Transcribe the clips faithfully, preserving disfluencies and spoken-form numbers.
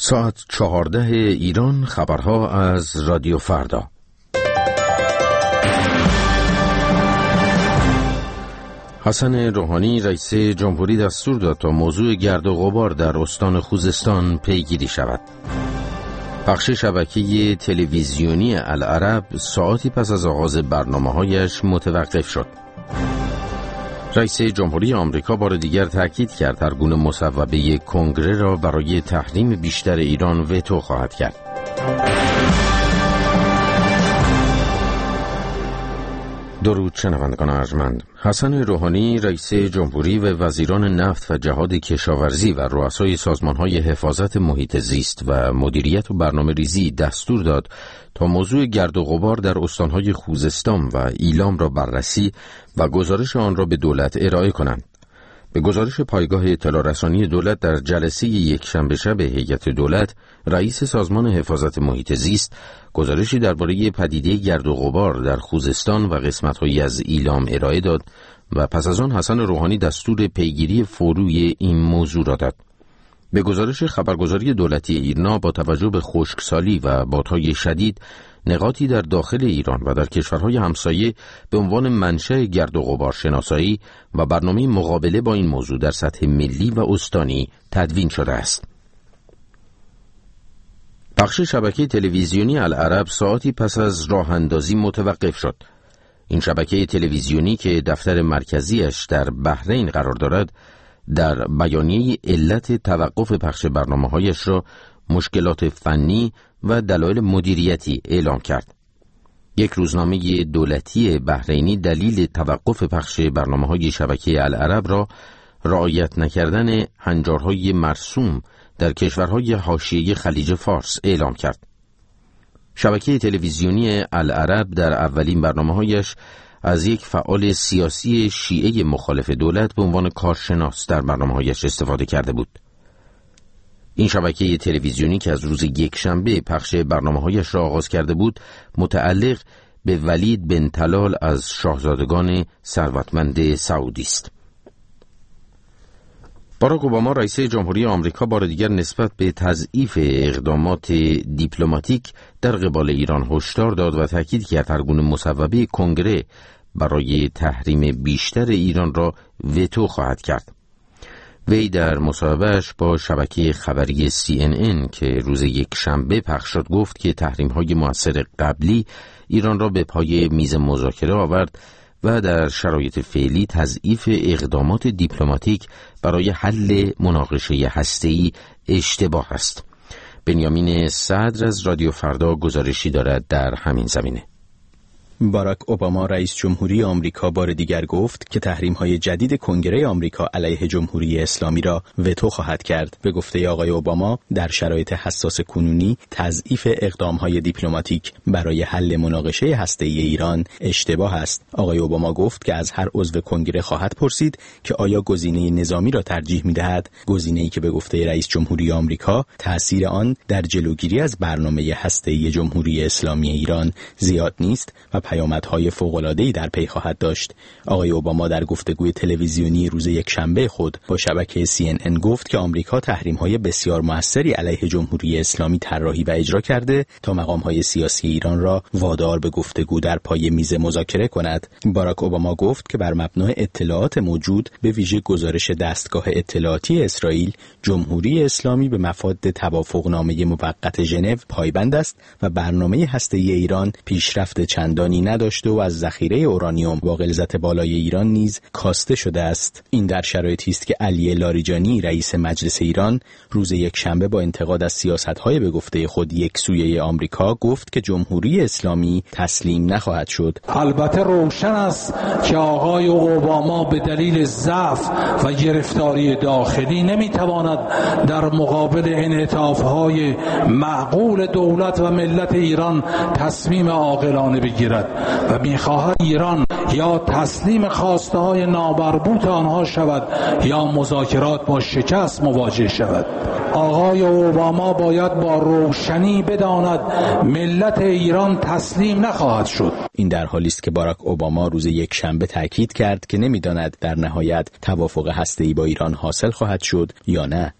ساعت چهارده ایران، خبرها از رادیو فردا. حسن روحانی رئیس جمهوری دستور داد تا موضوع گرد و غبار در استان خوزستان پیگیری شود. پخش شبکه تلویزیونی العرب ساعتی پس از آغاز برنامه‌هایش متوقف شد. رئیس جمهوری آمریکا بار دیگر تاکید کرد هر گونه مصوبه کنگره را برای تحریم بیشتر ایران وتو خواهد کرد. درود شنوندگان ارجمند. حسن روحانی رئیس جمهوری و وزیران نفت و جهاد کشاورزی و رؤسای سازمان‌های حفاظت محیط زیست و مدیریت و برنامه‌ریزی دستور داد تا موضوع گرد و غبار در استان‌های خوزستان و ایلام را بررسی و گزارش آن را به دولت ارائه کنند. به گزارش پایگاه اطلاع رسانی دولت در جلسه یکشنبه شب هیئت دولت، رئیس سازمان حفاظت محیط زیست گزارشی درباره پدیده گرد و غبار در خوزستان و قسمت‌هایی از ایلام ارائه داد و پس از آن حسن روحانی دستور پیگیری فوری این موضوع را داد. به گزارش خبرگزاری دولتی ایرنا با توجه به خشکسالی و بادهای شدید، نقاطی در داخل ایران و در کشورهای همسایه به عنوان منشأ گرد و غبار شناسایی و برنامه مقابله با این موضوع در سطح ملی و استانی تدوین شده است. پخش شبکه تلویزیونی العرب ساعتی پس از راه اندازی متوقف شد. این شبکه تلویزیونی که دفتر مرکزیش در بحرین قرار دارد، در بیانیه علت توقف پخش برنامه‌هایش را مشکلات فنی و دلایل مدیریتی اعلام کرد. یک روزنامه دولتی بحرینی دلیل توقف پخش برنامه‌های شبکه العرب را رعایت نکردن هنجارهای مرسوم در کشورهای حاشیه خلیج فارس اعلام کرد. شبکه تلویزیونی العرب در اولین برنامه‌هایش از یک فعال سیاسی شیعه مخالف دولت به عنوان کارشناس در برنامه‌هایش استفاده کرده بود. این شبکه تلویزیونی که از روز یکشنبه پخش برنامه‌هایش را آغاز کرده بود، متعلق به ولید بن طلال از شاهزادگان ثروتمند سعودی است. باراک اوباما رئیس جمهوری آمریکا بار دیگر نسبت به تضعیف اقدامات دیپلماتیک در قبال ایران هشدار داد و تاکید کرد هر گونه مصوبه کنگره برای تحریم بیشتر ایران را وتو خواهد کرد. وی در مصاحبه‌اش با شبکه خبری سی ان ان که روز یکشنبه پخش شد گفت که تحریم‌های مؤثر قبلی ایران را به پای میز مذاکره آورد و در شرایط فعلی تضعیف اقدامات دیپلماتیک برای حل مناقشه هسته‌ای اشتباه است. بنیامین صدر از رادیو فردا گزارشی دارد در همین زمینه. باراک اوباما رئیس جمهوری آمریکا بار دیگر گفت که تحریم‌های جدید کنگره آمریکا علیه جمهوری اسلامی را وتو خواهد کرد. به گفته آقای اوباما در شرایط حساس کنونی تضعیف اقدام‌های دیپلماتیک برای حل مناقشه هسته‌ای ایران اشتباه است. آقای اوباما گفت که از هر عضو کنگره خواهد پرسید که آیا گزینه نظامی را ترجیح می‌دهد، گزینه‌ای که به گفته رئیس جمهوری آمریکا تأثیر آن در جلوگیری از برنامه هسته‌ای جمهوری اسلامی ایران زیاد نیست و پیامدهای فوق‌العاده‌ای در پی خواهد داشت. آقای اوباما در گفتگوی تلویزیونی روز یکشنبه خود با شبکه سی ان ان گفت که آمریکا تحریم‌های بسیار موثری علیه جمهوری اسلامی طراحی و اجرا کرده تا مقام‌های سیاسی ایران را وادار به گفتگو در پای میز مذاکره کند. باراک اوباما گفت که بر مبنای اطلاعات موجود، به ویژه گزارش دستگاه اطلاعاتی اسرائیل، جمهوری اسلامی به مفاد توافقنامه موقت ژنو پایبند است و برنامه هسته‌ای ایران پیشرفت چندانی نداشته و از ذخیره اورانیوم با غلظت بالای ایران نیز کاسته شده است. این در شرایطی است که علی لاریجانی رئیس مجلس ایران روز یکشنبه با انتقاد از سیاست‌های به گفته خود یکسویه آمریکا گفت که جمهوری اسلامی تسلیم نخواهد شد. البته روشن است که آقای اوباما به دلیل ضعف و گرفتاری داخلی نمیتواند در مقابل انعطاف‌های معقول دولت و ملت ایران تصمیم عاقلانه بگیرد و می‌خواهد ایران یا تسلیم خواسته های نامربوط آنها شود یا مذاکرات با شکست مواجه شود. آقای اوباما باید با روشنی بداند ملت ایران تسلیم نخواهد شد. این در حالی است که باراک اوباما روز یکشنبه تاکید کرد که نمی‌داند در نهایت توافق هسته‌ای با ایران حاصل خواهد شد یا نه.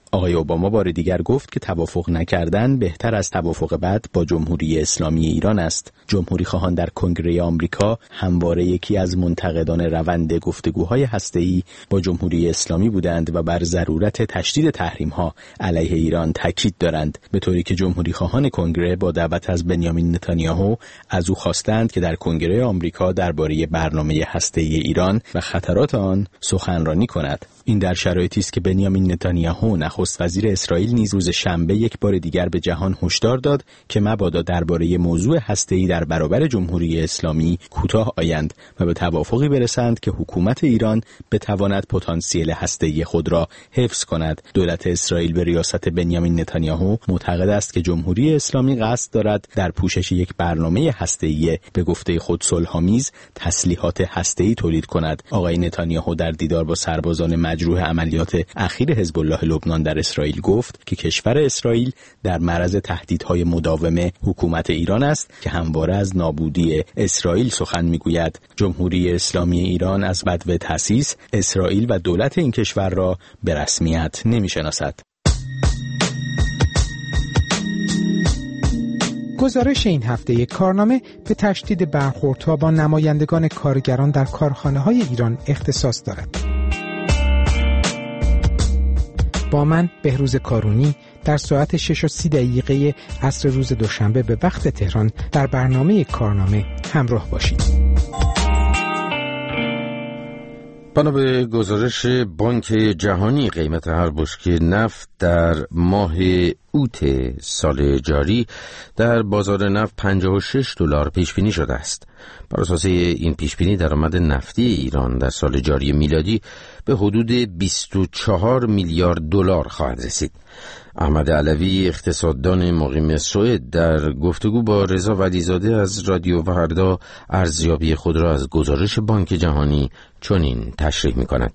آقای اوباما بار دیگر گفت که توافق نکردن بهتر از توافق بعد با جمهوری اسلامی ایران است. جمهوری خواهان در کنگره آمریکا همواره یکی از منتقدان روند گفتگوهای هسته‌ای با جمهوری اسلامی بودند و بر ضرورت تشدید تحریم‌ها علیه ایران تاکید دارند، به طوری که جمهوری خواهان کنگره با دعوت از بنیامین نتانیاهو از او خواستند که در کنگره آمریکا درباره برنامه هسته‌ای ایران و خطرات آن سخنرانی کند. این در شرایطی است که بنیامین نتانیاهو نخست وزیر اسرائیل نیز روز شنبه یک بار دیگر به جهان هشدار داد که مبادا درباره موضوع هسته‌ای در برابر جمهوری اسلامی کوتاه آیند و به توافقی برسند که حکومت ایران بتواند پتانسیل هسته‌ای خود را حفظ کند. دولت اسرائیل به ریاست بنیامین نتانیاهو معتقد است که جمهوری اسلامی قصد دارد در پوشش یک برنامه هسته‌ای به گفته خود صلح‌آمیز تسلیحات هسته‌ای تولید کند. آقای نتانیاهو در دیدار با سربازان مجروح عملیات اخیر حزب الله لبنان در اسرائیل گفت که کشور اسرائیل در معرض تهدیدهای مداوم حکومت ایران است که همواره از نابودی اسرائیل سخن میگوید. جمهوری اسلامی ایران از بدو تأسیس اسرائیل و دولت این کشور را به رسمیت نمیشناسد. گزارش این هفته کارنامه به تشدید برخوردها با نمایندگان کارگران در کارخانه‌های ایران اختصاص دارد. با من بهروز کارونی در ساعت شش و سی دقیقه عصر روز دوشنبه به وقت تهران در برنامه کارنامه همراه باشید. بنا به گزارش بانک جهانی قیمت هر بشکه نفت در ماه اوت سال جاری در بازار نفت پنجاه و شش دلار پیش بینی شده است. بر اساس این پیش بینی درآمد نفتی ایران در سال جاری میلادی به حدود بیست و چهار میلیارد دلار خواهد رسید. احمد علوی اقتصاددان مقیم سوئد در گفتگو با رضا ولیزاده از رادیو فردا ارزیابی خود را از گزارش بانک جهانی چنین تشریح می‌کند.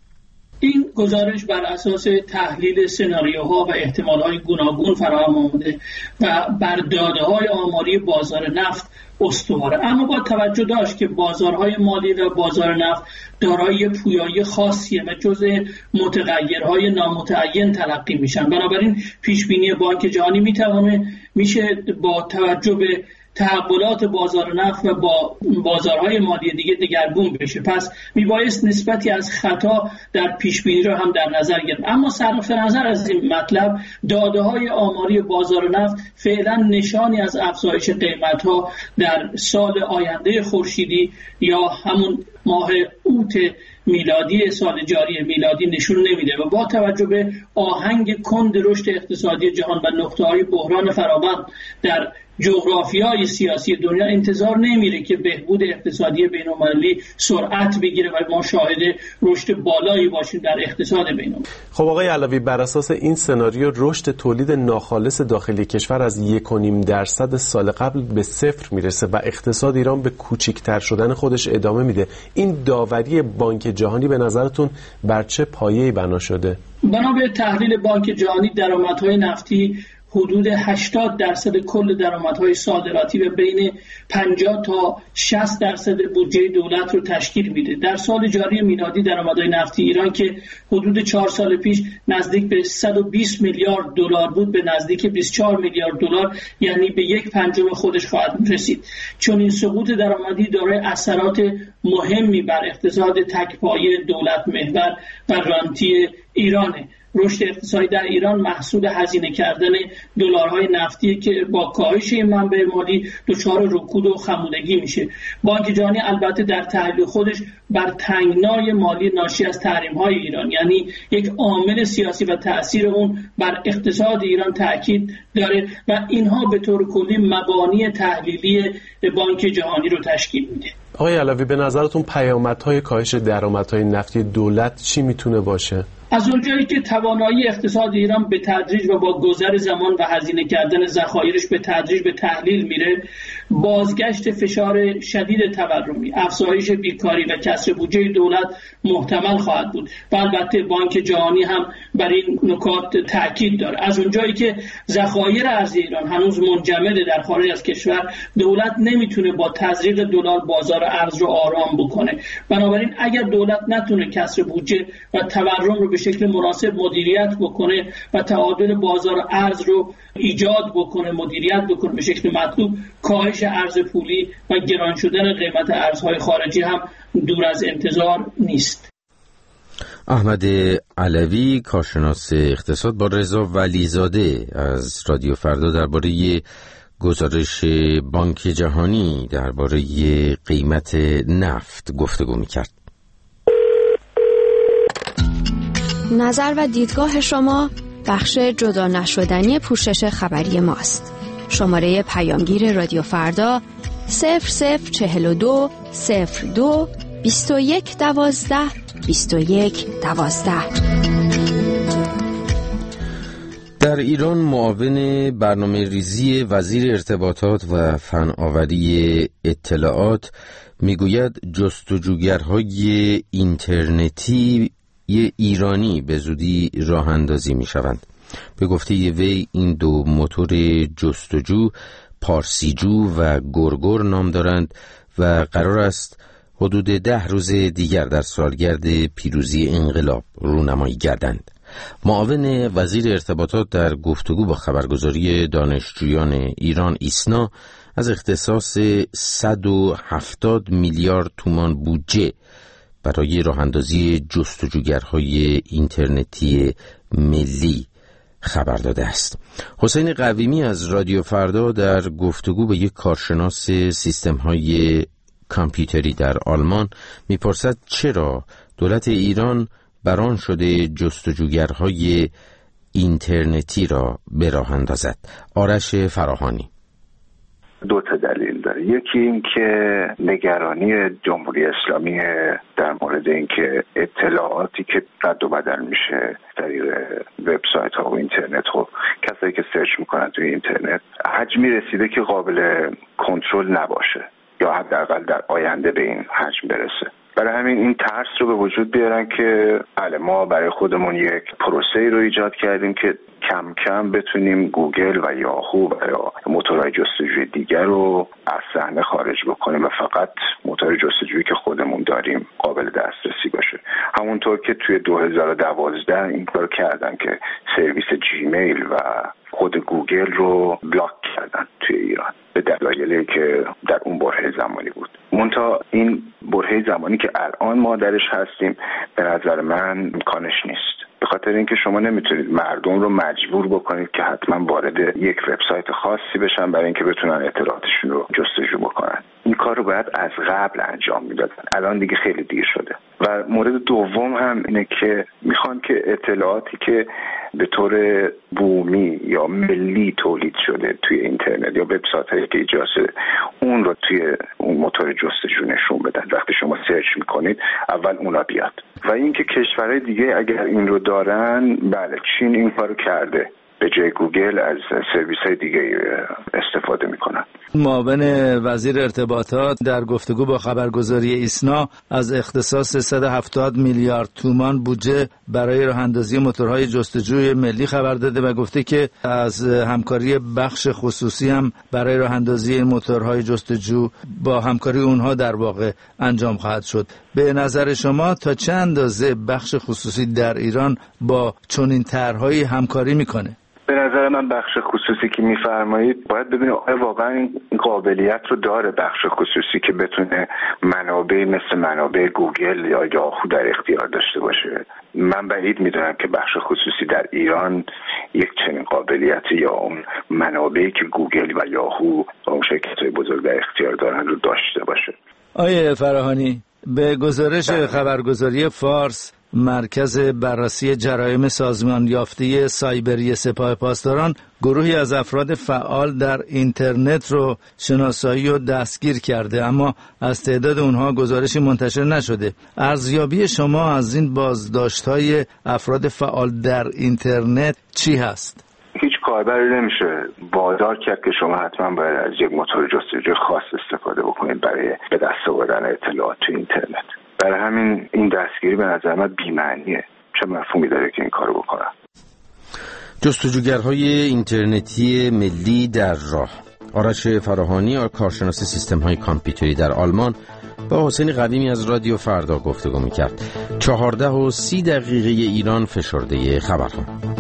این گزارش بر اساس تحلیل سناریوها و احتمالات گوناگون فراهم آمده و بر داده‌های آماری بازار نفت استواره، اما با توجه داشت که بازارهای مالی و بازار نفت دارای پویایی خاصیه و جزء متغیرهای نامتعین تلقی میشن. بنابراین پیشبینی بانک جهانی میتونه میشه با توجه به تحولات بازار نفت و با بازارهای مالی دیگه دگرگون بشه. پس میبایست نسبتی از خطا در پیشبینی رو هم در نظر گرفت. اما صرف نظر از این مطلب، داده‌های آماری بازار نفت فعلا نشانی از افزایش قیمت‌ها در سال آینده خورشیدی یا همون ماه اوت میلادی سال جاری میلادی نشون نمیده و با توجه به آهنگ کند رشد اقتصادی جهان و نقطه‌های بحران فراوان در جغرافیای سیاسی دنیا انتظار نمیره که بهبود اقتصادی بین‌المللی سرعت بگیره و ما شاهد رشد بالایی باشیم در اقتصاد بین‌المللی. خب آقای علوی، بر اساس این سناریو رشد تولید ناخالص داخلی کشور از یک و نیم درصد سال قبل به صفر میرسه و اقتصاد ایران به کوچکتر شدن خودش ادامه میده. این داوری بانک جهانی به نظرتون بر چه پایه‌ای بنا شده؟ بنا به تحلیل بانک جهانی درآمدهای نفتی حدود هشتاد درصد کل درآمدهای صادراتی و بین پنجاه تا شصت درصد بودجه دولت رو تشکیل میده. در سال جاری میلادی درآمدهای نفتی ایران که حدود چهار سال پیش نزدیک به صد و بیست میلیارد دلار بود، به نزدیک بیست و چهار میلیارد دلار، یعنی به یک پنجم خودش خواهد رسید. چون این سقوط درآمدی دارای اثرات مهمی بر اقتصاد تکپایه دولت محور و رانتی ایرانه. رشد اقتصادی در ایران محصول هزینه کردن دلارهای نفتی که با کاهش این منبع مالی دچار رکود و خمودگی میشه. بانک جهانی البته در تحلیل خودش بر تنگنای مالی ناشی از تحریم‌های ایران، یعنی یک عامل سیاسی و تأثیر اون بر اقتصاد ایران تاکید داره و اینها به طور کلی مبانی تحلیلی بانک جهانی رو تشکیل میده. آقای علوی، به نظرتون پیامدهای کاهش درآمدهای نفتی دولت چی میتونه باشه؟ از اونجایی که توانایی اقتصاد ایران به تدریج و با گذر زمان و هزینه کردن ذخایرش به تدریج به تحلیل میره، بازگشت فشار شدید تورمی، افزایش بیکاری و کسر بودجه دولت محتمل خواهد بود و البته بانک جهانی هم بر این نکات تاکید داره. از اونجایی که ذخایر ارزی ایران هنوز منجمده در خارج از کشور، دولت نمیتونه با تزریق دلار بازار ارز رو آرام بکنه. بنابراین اگر دولت نتونه کسر بودجه و تورم رو به به شکل مناسب مدیریت بکنه و تعادل بازار ارز رو ایجاد بکنه، مدیریت بکنه به شکل مطلوب، کاهش ارز پولی و گران شدن قیمت ارزهای خارجی هم دور از انتظار نیست. احمد علوی، کارشناس اقتصاد، با رضا ولیزاده از رادیو فردا درباره گزارش بانک جهانی درباره قیمت نفت گفتگو می‌کرد. نظر و دیدگاه شما بخش جدا نشدنی پوشش خبری ماست. شماره پیامگیر رادیو فردا صفر صفر چهل و دو صفر دو بیست و یک دوازده بیست و یک دوازده. در ایران معاون برنامه ریزی وزیر ارتباطات و فناوری اطلاعات میگوید جستجوگرهای اینترنتی ایرانی به زودی راه اندازی می شوند. به گفته وی این دو موتور جستجو پارسیجو و گرگر نام دارند و قرار است حدود ده روز دیگر در سالگرد پیروزی انقلاب رونمایی گردند. معاون وزیر ارتباطات در گفتگو با خبرگزاری دانشجویان ایران ایسنا از اختصاص صد و هفتاد میلیارد تومان بودجه برای راه اندازی جستجوگرهای اینترنتی ملی خبر داده است. حسین قویمی از رادیو فردا در گفتگو با یک کارشناس سیستم‌های کامپیوتری در آلمان میپرسد چرا دولت ایران بران شده جستجوگرهای اینترنتی را به راه اندازد. آرش فراهانی: دو تا دلیل داره. یکی این که نگرانی جمهوری اسلامی در مورد این که اطلاعاتی که رد و بدل میشه طریق وبسایت ها و اینترنت و کسایی که سرچ میکنن توی اینترنت حجمی رسیده که قابل کنترل نباشه یا حداقل در آینده به این حجم برسه. برای همین این ترس رو به وجود بیارن که بله ما برای خودمون یک پروسه‌ای رو ایجاد کردیم که کم کم بتونیم گوگل و یاهو و یا موتورهای جستجوی دیگر رو از صحنه خارج بکنیم و فقط موتور جستجویی که خودمون داریم قابل دسترسی باشه. همونطور که توی دو هزار و دوازده این کار کردن که سرویس جیمیل و خود گوگل رو بلاک کردن توی ایران به دلایلی که در اون برهه زمانی بود. منتها این برهه زمانی که الان ما درش هستیم به نظر من امکانش نیست، به خاطر اینکه شما نمیتونید مردم رو مجبور بکنید که حتما وارد یک وبسایت خاصی بشن برای اینکه بتونن اطلاعاتشون رو جستجو بکنن. این کار رو باید از قبل انجام میدادن. الان دیگه خیلی دیر شده. و مورد دوم هم اینه که میخوان که اطلاعاتی که به طور بومی یا ملی تولید شده توی اینترنت یا وبسایت‌هایی که ایجاد شده اون رو توی اون موتور جستجو نشون بدن. وقتی شما سرچ میکنید اول اونا بیاد. و اینکه کشورهای دیگه اگر این رو دارن، بله چین این کارو کرده، به جای گوگل از سرویس‌های دیگه استفاده میکنن. معاون وزیر ارتباطات در گفتگو با خبرگزاری ایسنا از اختصاص صد و هفتاد میلیارد تومان بودجه برای راه اندازی موتورهای جستجوی ملی خبر داده و گفته که از همکاری بخش خصوصی هم برای راه اندازی این موتورهای جستجو با همکاری اونها در واقع انجام خواهد شد. به نظر شما تا چه اندازه بخش خصوصی در ایران با چنین طرح‌هایی همکاری میکنه؟ به نظر من بخش خصوصی که میفرمایید باید ببینید آیا واقعا این قابلیت رو داره بخش خصوصی که بتونه منابع مثل منابع گوگل یا یاهو در اختیار داشته باشه. من بعید میدونم که بخش خصوصی در ایران یک چنین قابلیتی یا اون منابعی که گوگل و یاهو و اون شرکت‌های بزرگ در اختیار دارن رو داشته باشه. آیه فراهانی، به گزارش خبرگزاری فارس مرکز بررسی جرایم سازمان یافته سایبری سپاه پاسداران گروهی از افراد فعال در اینترنت رو شناسایی و دستگیر کرده، اما از تعداد اونها گزارشی منتشر نشده. ارزیابی شما از این بازداشت‌های افراد فعال در اینترنت چی هست؟ هیچ کاربری نمیشه وادار کرد که شما حتما باید از یک موتور جستجوی خاص استفاده بکنید برای به دست آوردن اطلاعات تو اینترنت. برای همین این دستگیری به نظر من بی‌معنیه. چه مفهومی داره که این کارو بکنن؟ جستجوگرهای اینترنتی ملی در راه. آرش فراهانی، کارشناس سیستم‌های کامپیوتری در آلمان، با حسین قدیمی از رادیو فردا گفتگو میکرد. چهارده و سی دقیقه ایران فشرده خبرها.